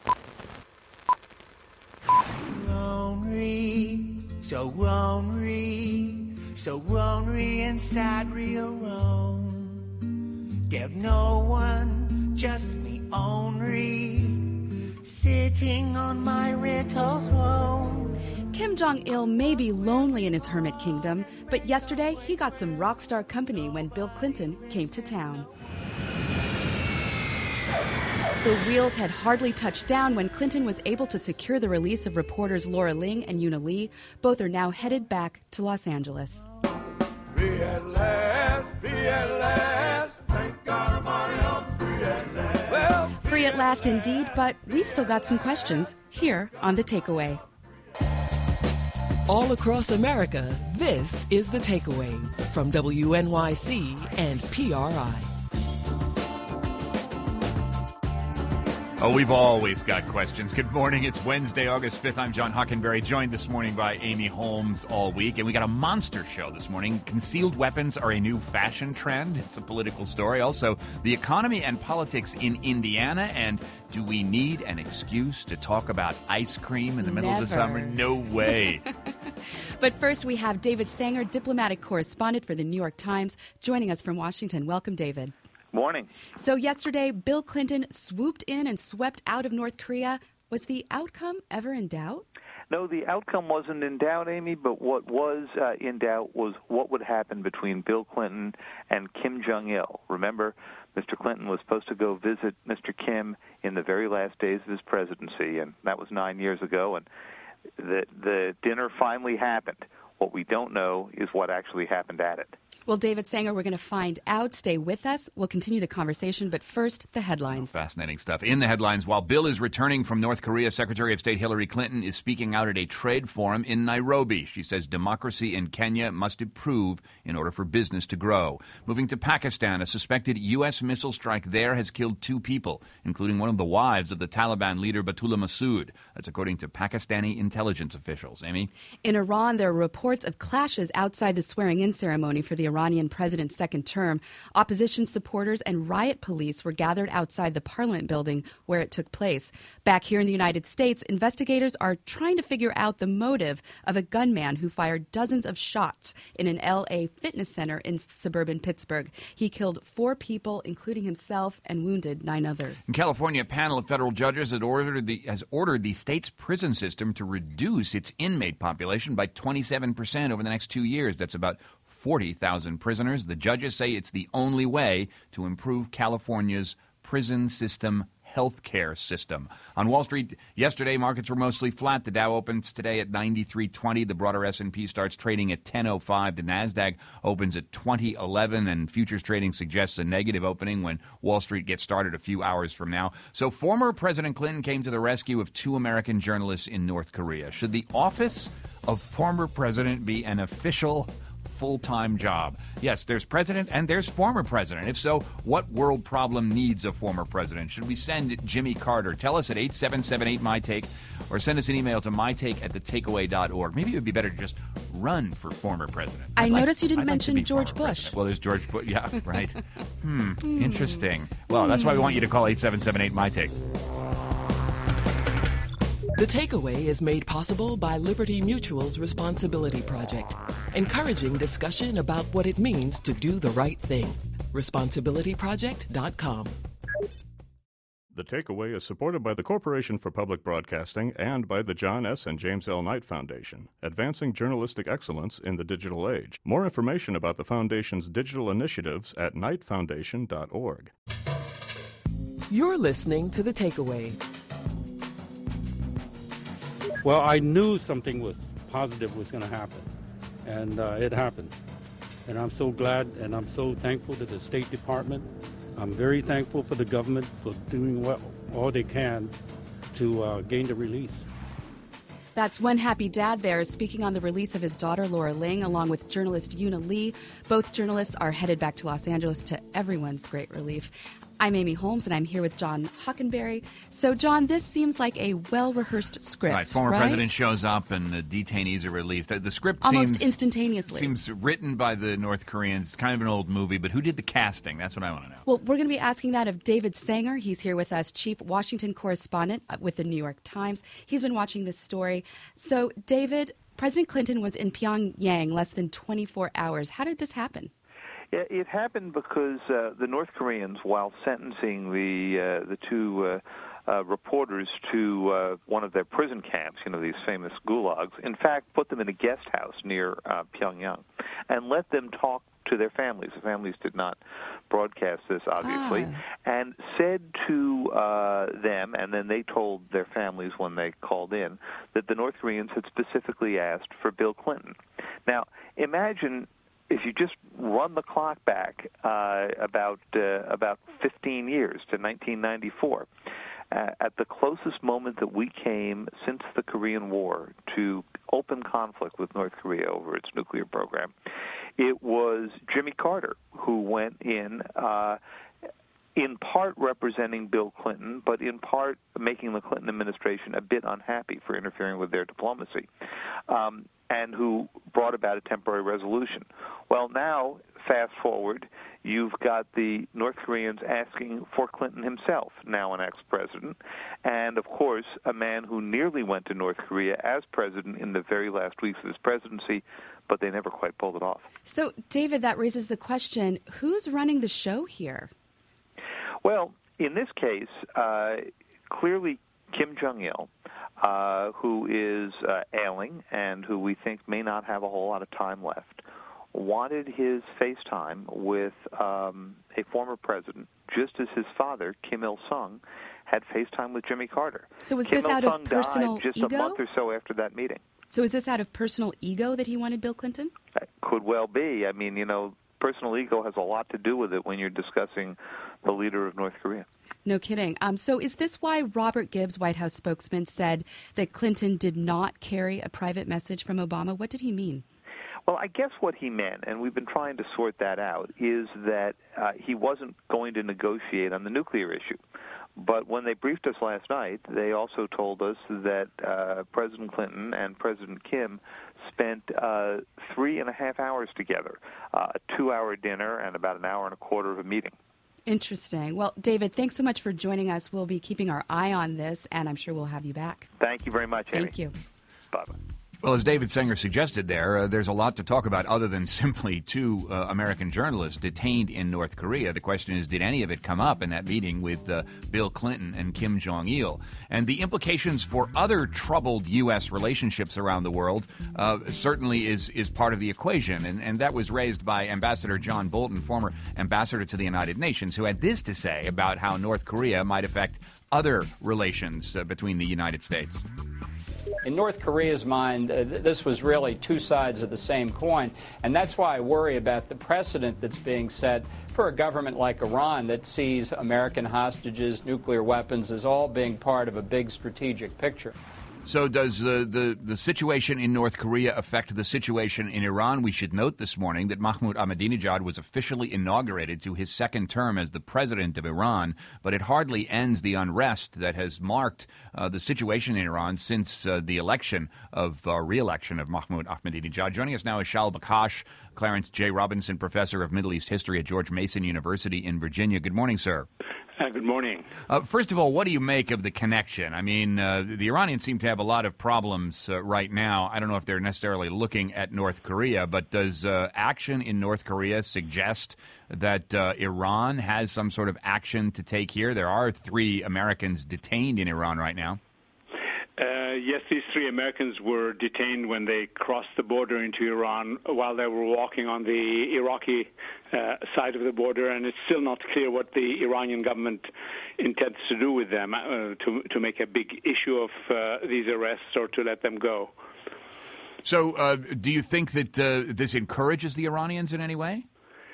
So ornery inside real wrong. There's no one, just me only, sitting on my little throne. Kim Jong-il may be lonely in his hermit kingdom, but yesterday he got some rock star company when Bill Clinton came to town. The wheels had hardly touched down when Clinton was able to secure the release of reporters Laura Ling and Una Lee. Both are now headed back to Los Angeles. Free at last, thank God Almighty, I'm free at last. Well, free at last indeed, but we've still got some questions here on The Takeaway. All across America, this is The Takeaway from WNYC and PRI. Oh, we've always got questions. Good morning. It's Wednesday, August 5th. I'm John Hockenberry, joined this morning by Amy Holmes all week. And we got a monster show this morning. Concealed weapons are a new fashion trend. It's a political story. Also, the economy and politics in Indiana. And do we need an excuse to talk about ice cream in the middle of the summer? No way. But first, we have David Sanger, diplomatic correspondent for the New York Times, joining us from Washington. Welcome, David. Morning. So yesterday, Bill Clinton swooped in and swept out of North Korea. Was the outcome ever in doubt? No, the outcome wasn't in doubt, Amy, but what was in doubt was what would happen between Bill Clinton and Kim Jong-il. Remember, Mr. Clinton was supposed to go visit Mr. Kim in the very last days of his presidency, and that was 9 years ago, and the dinner finally happened. What we don't know is what actually happened at it. Well, David Sanger, we're going to find out. Stay with us. We'll continue the conversation, but first, the headlines. Fascinating stuff. In the headlines, while Bill is returning from North Korea, Secretary of State Hillary Clinton is speaking out at a trade forum in Nairobi. She says democracy in Kenya must improve in order for business to grow. Moving to Pakistan, a suspected U.S. missile strike there has killed 2 people, including one of the wives of the Taliban leader Batul Masood. That's according to Pakistani intelligence officials. Amy? In Iran, there are reports of clashes outside the swearing-in ceremony for the Iranian president's second term. Opposition supporters and riot police were gathered outside the Parliament building where it took place. Back here in the United States, investigators are trying to figure out the motive of a gunman who fired dozens of shots in an L.A. fitness center in suburban Pittsburgh. He killed 4 people, including himself, and wounded 9 others. In California, a panel of federal judges has ordered the state's prison system to reduce its inmate population by 27% over the next 2 years. That's about 40,000 prisoners. The judges say it's the only way to improve California's prison system healthcare system. On Wall Street yesterday, markets were mostly flat. The Dow opens today at 93.20. The broader S&P starts trading at 10.05. The Nasdaq opens at 20.11, and futures trading suggests a negative opening when Wall Street gets started a few hours from now. So former President Clinton came to the rescue of 2 American journalists in North Korea. Should the office of former president be an official full-time job? Yes, there's president and there's former president. If so, what world problem needs a former president? Should we send Jimmy Carter? Tell us at 877-8MyTake or send us an email to mytake@thetakeaway.org. Maybe it would be better to just run for former president. I noticed you didn't mention George Bush. President. Well, there's George Bush. Yeah, right. Interesting. Well, that's why we want you to call 877-8MyTake. The Takeaway is made possible by Liberty Mutual's Responsibility Project, encouraging discussion about what it means to do the right thing. ResponsibilityProject.com. The Takeaway is supported by the Corporation for Public Broadcasting and by the John S. and James L. Knight Foundation, advancing journalistic excellence in the digital age. More information about the Foundation's digital initiatives at knightfoundation.org. You're listening to The Takeaway. Well, I knew something was positive was going to happen, and it happened. And I'm so glad and I'm so thankful to the State Department. I'm very thankful for the government for doing all they can to gain the release. That's one happy dad there speaking on the release of his daughter, Laura Ling, along with journalist Una Lee. Both journalists are headed back to Los Angeles to everyone's great relief. I'm Amy Holmes, and I'm here with John Hockenberry. So, John, this seems like a well-rehearsed script, right? Former president shows up, and the detainees are released. The script almost instantaneously seems written by the North Koreans. It's kind of an old movie, but who did the casting? That's what I want to know. Well, we're going to be asking that of David Sanger. He's here with us, chief Washington correspondent with the New York Times. He's been watching this story. So, David, President Clinton was in Pyongyang less than 24 hours. How did this happen? Yeah, it happened because the North Koreans, while sentencing the two reporters to one of their prison camps, these famous gulags, in fact, put them in a guest house near Pyongyang and let them talk to their families. The families did not broadcast this, obviously, and said to them, and then they told their families when they called in, that the North Koreans had specifically asked for Bill Clinton. Now, imagine if you just run the clock back about 15 years to 1994, at the closest moment that we came since the Korean War to open conflict with North Korea over its nuclear program, it was Jimmy Carter who went in part representing Bill Clinton, but in part making the Clinton administration a bit unhappy for interfering with their diplomacy, and who brought about a temporary resolution. Well, now, fast forward, you've got the North Koreans asking for Clinton himself, now an ex-president, and, of course, a man who nearly went to North Korea as president in the very last weeks of his presidency, but they never quite pulled it off. So, David, that raises the question, who's running the show here? Well, in this case, clearly Kim Jong-il, who is ailing and who we think may not have a whole lot of time left, wanted his FaceTime with a former president, just as his father, Kim Il-sung, had FaceTime with Jimmy Carter. So was Kim this out of personal died just ego? a month or so after that meeting. So is this out of personal ego that he wanted Bill Clinton? Could well be. I mean, personal ego has a lot to do with it when you're discussing the leader of North Korea. No kidding. So is this why Robert Gibbs, White House spokesman, said that Clinton did not carry a private message from Obama? What did he mean? Well, I guess what he meant, and we've been trying to sort that out, is that he wasn't going to negotiate on the nuclear issue. But when they briefed us last night, they also told us that President Clinton and President Kim spent 3.5 hours together, a 2-hour dinner and about an hour and a quarter of a meeting. Interesting. Well, David, thanks so much for joining us. We'll be keeping our eye on this, and I'm sure we'll have you back. Thank you very much, Amy. Thank you. Bye-bye. Well, as David Sanger suggested there's a lot to talk about other than simply two American journalists detained in North Korea. The question is, did any of it come up in that meeting with Bill Clinton and Kim Jong-il? And the implications for other troubled U.S. relationships around the world certainly is part of the equation. And that was raised by Ambassador John Bolton, former ambassador to the United Nations, who had this to say about how North Korea might affect other relations between the United States. In North Korea's mind, this was really two sides of the same coin, and that's why I worry about the precedent that's being set for a government like Iran that sees American hostages, nuclear weapons as all being part of a big strategic picture. So does the situation in North Korea affect the situation in Iran? We should note this morning that Mahmoud Ahmadinejad was officially inaugurated to his second term as the president of Iran, but it hardly ends the unrest that has marked the situation in Iran since the re-election of Mahmoud Ahmadinejad. Joining us now is Shaul Bakhash, Clarence J. Robinson Professor of Middle East History at George Mason University in Virginia. Good morning, sir. Good morning. First of all, what do you make of the connection? I mean, the Iranians seem to have a lot of problems right now. I don't know if they're necessarily looking at North Korea, but does action in North Korea suggest that Iran has some sort of action to take here? There are 3 Americans detained in Iran right now. Yes, these 3 Americans were detained when they crossed the border into Iran while they were walking on the Iraqi side of the border, and it's still not clear what the Iranian government intends to do with them, to make a big issue of these arrests or to let them go. So do you think that this encourages the Iranians in any way?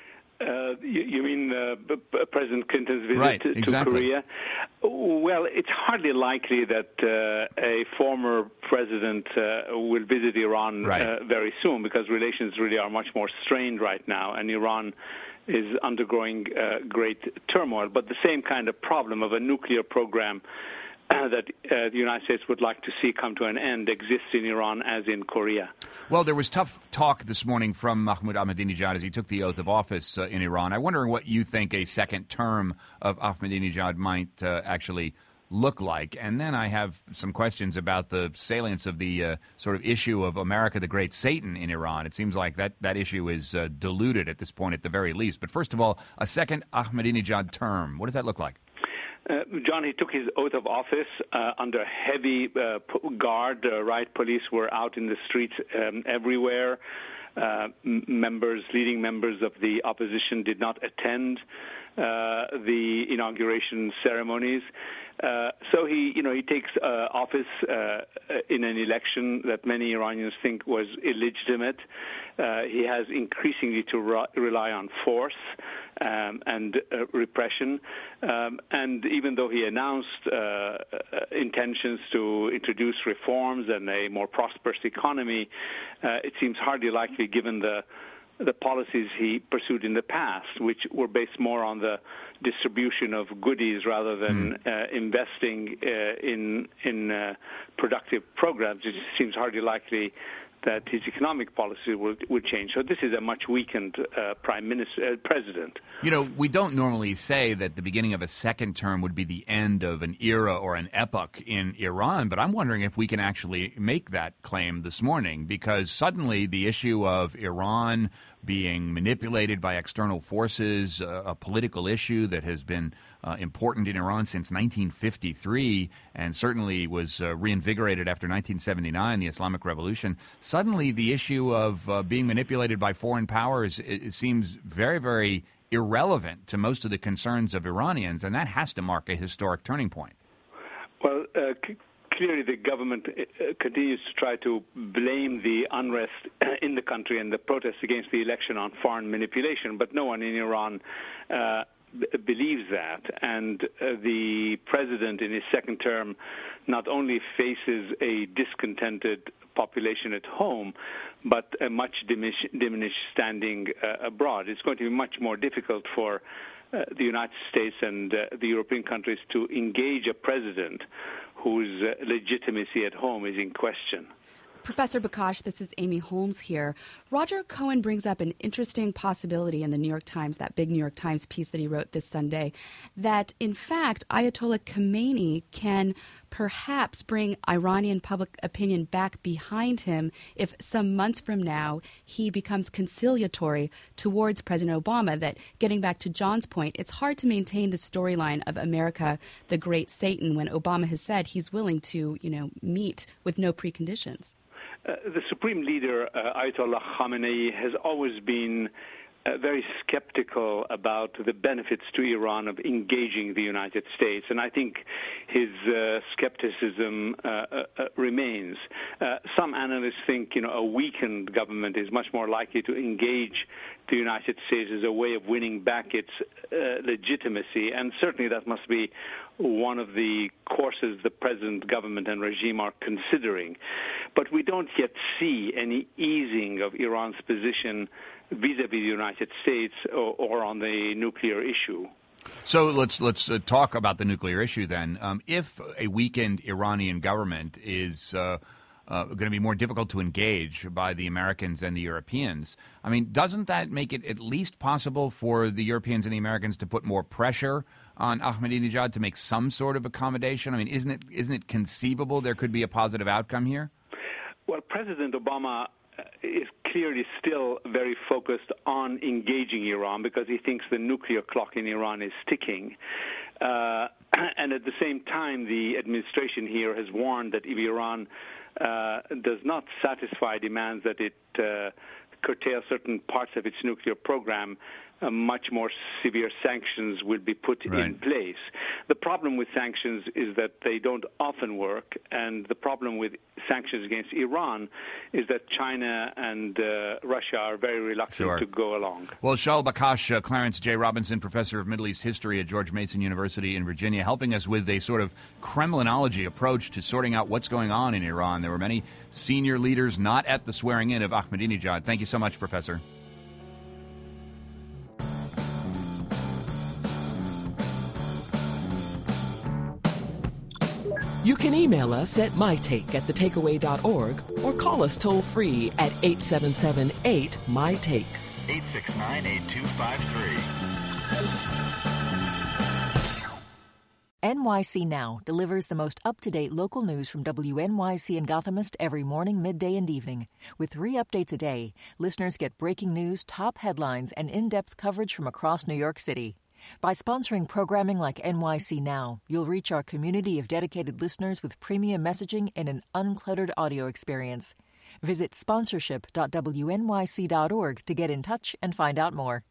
You mean President Clinton's visit to Korea? Well, it's hardly likely that a former president will visit Iran very soon, because relations really are much more strained right now, and Iran is undergoing great turmoil. But the same kind of problem of a nuclear program that the United States would like to see come to an end exists in Iran as in Korea. Well, there was tough talk this morning from Mahmoud Ahmadinejad as he took the oath of office in Iran. I'm wondering what you think a second term of Ahmadinejad might actually look like. And then I have some questions about the salience of the sort of issue of America the Great Satan in Iran. It seems like that issue is diluted at this point at the very least. But first of all, a second Ahmadinejad term, what does that look like? John, he took his oath of office under heavy guard. Riot police were out in the streets everywhere. Leading members of the opposition did not attend the inauguration ceremonies. So he takes office in an election that many Iranians think was illegitimate. He has increasingly to rely on force and repression. And even though he announced intentions to introduce reforms and a more prosperous economy, it seems hardly likely given the policies he pursued in the past, which were based more on the distribution of goodies rather than investing in productive programs. It seems hardly likely that his economic policy would change. So this is a much weakened president. You know, we don't normally say that the beginning of a second term would be the end of an era or an epoch in Iran, but I'm wondering if we can actually make that claim this morning, because suddenly the issue of Iran being manipulated by external forces, a political issue that has been important in Iran since 1953 and certainly was reinvigorated after 1979, the Islamic Revolution. Suddenly the issue of being manipulated by foreign powers, it seems very, very irrelevant to most of the concerns of Iranians, and that has to mark a historic turning point. Well, clearly the government continues to try to blame the unrest in the country and the protests against the election on foreign manipulation, but no one in Iran believes that. And the president in his second term not only faces a discontented population at home, but a much diminished standing abroad. It's going to be much more difficult for the United States and the European countries to engage a president whose legitimacy at home is in question. Professor Bakash, this is Amy Holmes here. Roger Cohen brings up an interesting possibility in the New York Times, that big New York Times piece that he wrote this Sunday, that in fact Ayatollah Khamenei can perhaps bring Iranian public opinion back behind him if some months from now he becomes conciliatory towards President Obama. That, getting back to John's point, it's hard to maintain the storyline of America the Great Satan when Obama has said he's willing to, meet with no preconditions. The supreme leader, Ayatollah Khamenei, has always been very skeptical about the benefits to Iran of engaging the United States, and I think his skepticism remains. Some analysts think, a weakened government is much more likely to engage the United States as a way of winning back its legitimacy, and certainly that must be one of the courses the present government and regime are considering. But we don't yet see any easing of Iran's position vis-a-vis the United States or on the nuclear issue. So let's talk about the nuclear issue then. If a weakened Iranian government is going to be more difficult to engage by the Americans and the Europeans, I mean, doesn't that make it at least possible for the Europeans and the Americans to put more pressure on Ahmadinejad to make some sort of accommodation? I mean, isn't it conceivable there could be a positive outcome here? Well, President Obama is clearly still very focused on engaging Iran because he thinks the nuclear clock in Iran is ticking. And at the same time, the administration here has warned that if Iran does not satisfy demands that it curtail certain parts of its nuclear program, much more severe sanctions will be put in place. The problem with sanctions is that they don't often work, and the problem with sanctions against Iran is that China and Russia are very reluctant to go along. Well, Shaul Bakash, Clarence J. Robinson, professor of Middle East history at George Mason University in Virginia, helping us with a sort of Kremlinology approach to sorting out what's going on in Iran. There were many senior leaders not at the swearing-in of Ahmadinejad. Thank you so much, Professor. You can email us at mytake@thetakeaway.org or call us toll-free at 877-8-MY-TAKE. 869-8253. NYC Now delivers the most up-to-date local news from WNYC and Gothamist every morning, midday, and evening. With 3 updates a day, listeners get breaking news, top headlines, and in-depth coverage from across New York City. By sponsoring programming like NYC Now, you'll reach our community of dedicated listeners with premium messaging and an uncluttered audio experience. Visit sponsorship.wnyc.org to get in touch and find out more.